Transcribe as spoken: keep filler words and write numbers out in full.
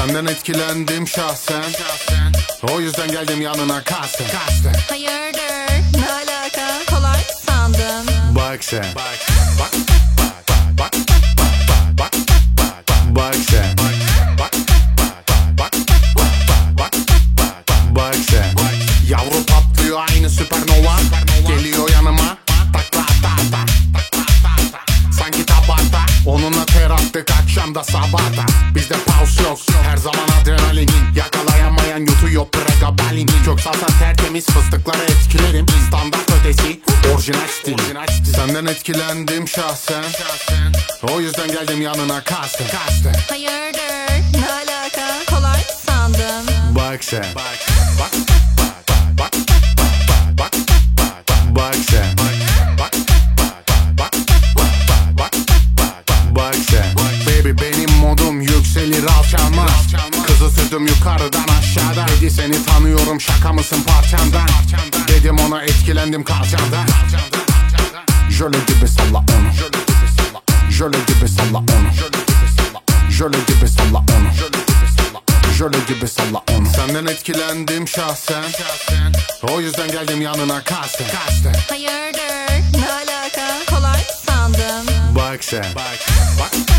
Senden etkilendim şahsen, o yüzden geldim yanına kasten. Hayırdır, ne alaka? Kolay mı sandın? Bak sen, bak bak bak bak bak sen, bak sen. Yavru patlıyor aynı süpernova, geliyor yanıma takla ata ata, sanki tabata. Onunla ter attık akşamda sabahta. Bizde pause yok, her zaman adrenalin. Yakalayamayan yutuyor pregabalin. Çok salsan tertemiz fıstıkları etkilerim. Standart ötesi orijinal stil. Senden etkilendim şahsen, o yüzden geldim yanına kasten. Hayırdır, ne alaka? Kolay mı sandın? Bak sen, bak bak bak bak bak sen, bak bak sen. Baby benim modum yükselir alçalmaz. Kızı sürdüm yukarıdan aşağıdan. Dedi seni tanıyorum, şaka mısın parçamdan? Dedim ona etkilendim kalçamdan. Jöle gibi salla onu, jöle gibi salla onu, jöle gibi salla onu, jöle gibi salla onu. Senden etkilendim şahsen, o yüzden geldim yanına kasten. Hayırdır, ne alaka? Kolay mı sandın? Bak sen, bak bak